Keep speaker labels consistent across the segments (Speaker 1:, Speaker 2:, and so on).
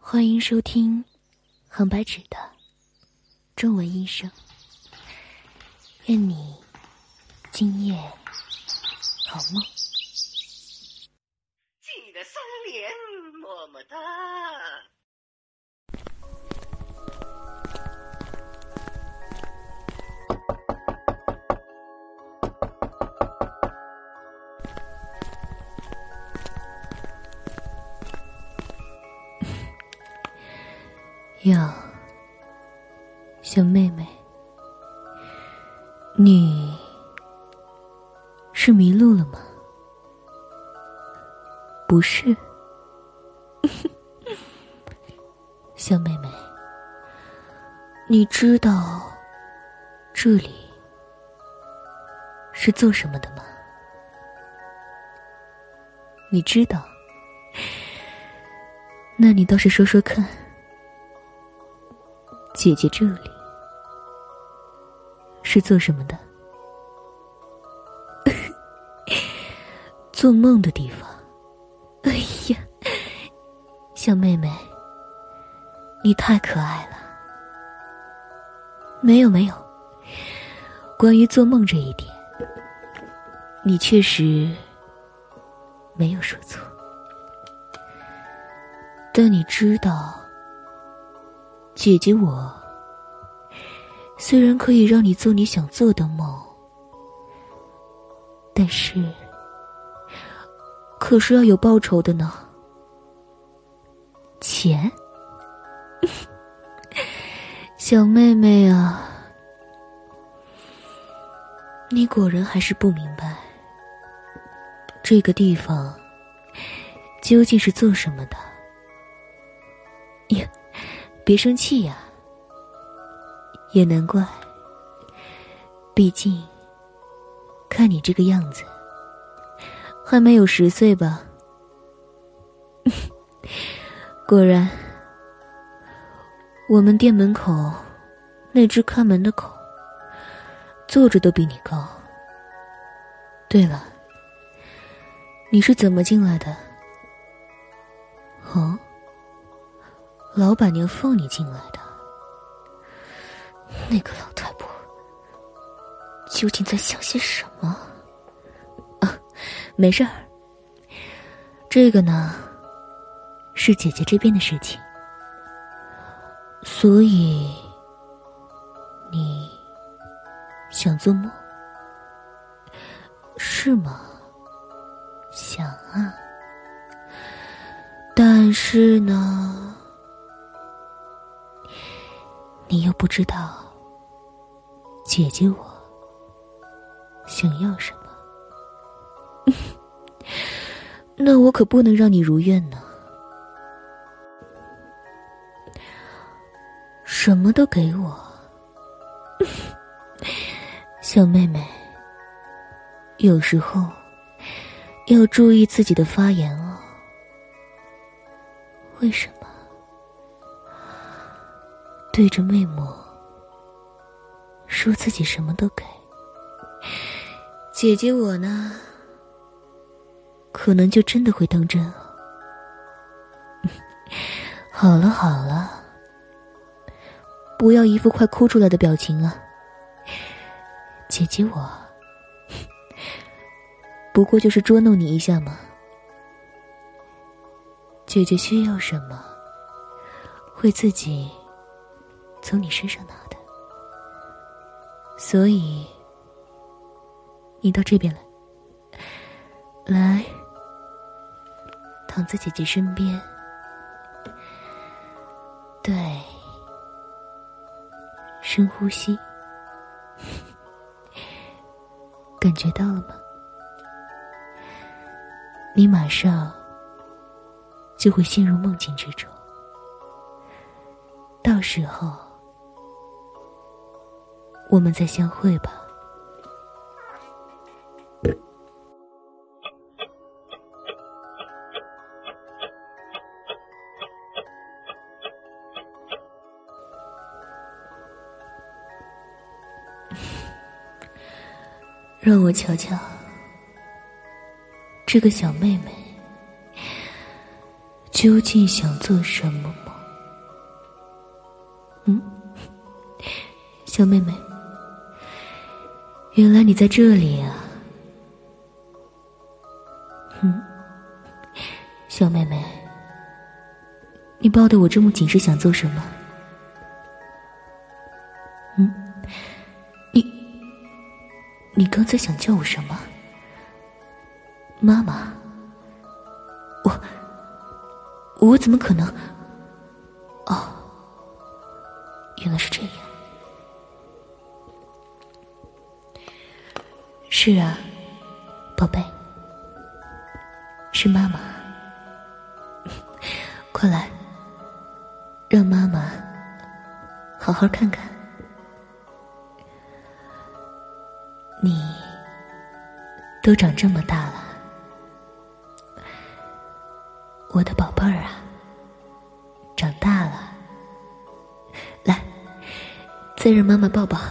Speaker 1: 欢迎收听横白纸的中文医生。愿你今夜好梦。
Speaker 2: 记得三连，么么哒。
Speaker 1: 哟，小妹妹，你是迷路了吗？不是。小妹妹，你知道这里是做什么的吗？你知道？那你倒是说说看。姐姐这里是做什么的？做梦的地方。哎呀，小妹妹，你太可爱了。没有，关于做梦这一点，你确实没有说错。但你知道，姐姐我虽然可以让你做你想做的梦，但是可是要有报酬的呢。钱？小妹妹啊，你果然还是不明白这个地方究竟是做什么的。呀，别生气呀，也难怪，毕竟看你这个样子还没有10岁吧。果然，我们店门口那只看门的狗坐着都比你高。对了，你是怎么进来的？哦，老板娘放你进来的。那个老太婆究竟在想些什么？啊，没事儿，这个呢是姐姐这边的事情。所以你想做梦是吗？想啊，但是呢，你又不知道姐姐我想要什么。那我可不能让你如愿呢。什么都给我。小妹妹，有时候要注意自己的发言哦。为什么？对着妹膜说自己什么都给，姐姐我呢，可能就真的会当真了。好了，不要一副快哭出来的表情啊。姐姐我不过就是捉弄你一下嘛。姐姐需要什么会自己从你身上拿的，所以你到这边来，躺在姐姐身边。对，深呼吸。感觉到了吗？你马上就会陷入梦境之中，到时候我们再相会吧。让我瞧瞧这个小妹妹究竟想做什么梦。 小妹妹，原来你在这里啊。小妹妹，你抱得我这么紧是想做什么？你刚才想叫我什么？妈妈？我怎么可能？哦，原来是这样。是啊，宝贝，是妈妈。快来，让妈妈好好看看你，都长这么大了，我的宝贝儿啊，长大了。来，再让妈妈抱抱。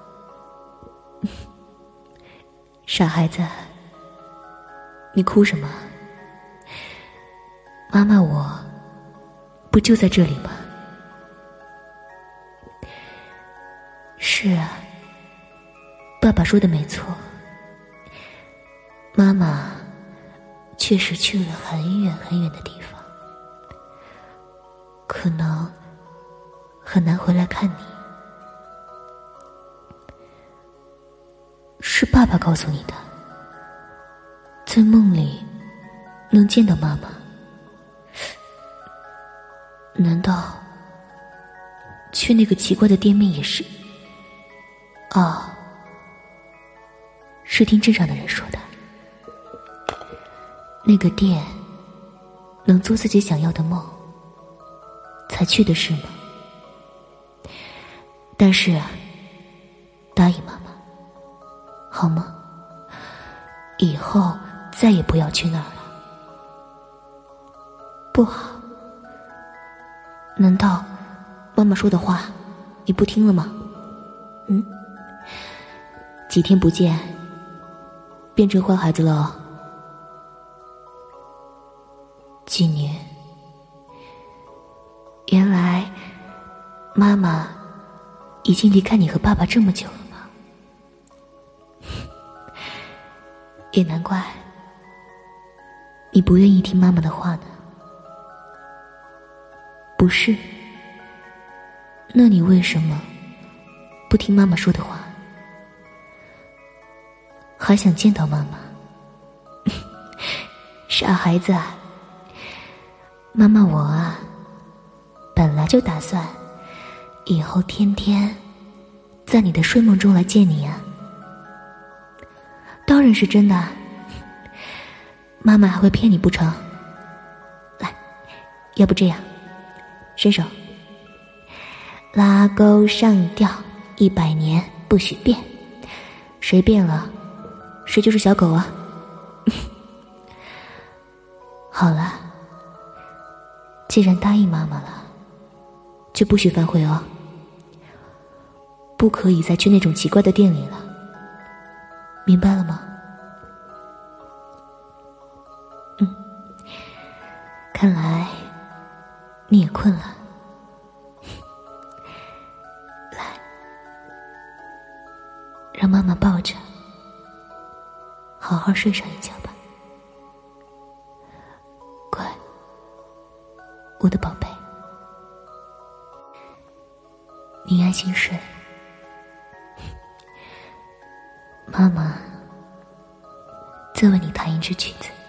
Speaker 1: 傻孩子，你哭什么？妈妈我不就在这里吗？是啊，爸爸说的没错，妈妈确实去了很远很远的地方，可能很难回来看你。是爸爸告诉你的，在梦里能见到妈妈。难道去那个奇怪的店面也是？哦，是听镇上的人说的。那个店能做自己想要的梦，才去的是吗？但是啊，答应妈妈好吗？以后再也不要去那儿了。不好。难道妈妈说的话你不听了吗？几天不见，变成坏孩子了哦。几年，原来妈妈已经离开你和爸爸这么久了吗？也难怪你不愿意听妈妈的话呢。不是，那你为什么不听妈妈说的话？还想见到妈妈？傻孩子啊，妈妈我啊，本来就打算以后天天在你的睡梦中来见你啊。当然是真的，妈妈还会骗你不成？来，要不这样，伸手，拉钩上吊，100年不许变，谁变了，谁就是小狗啊。好了，既然答应妈妈了，就不许反悔哦，不可以再去那种奇怪的店里了，明白了吗？看来你也困了，来，让妈妈抱着，好好睡上一觉吧。乖，我的宝贝，你安心睡，妈妈再为你弹一支曲子。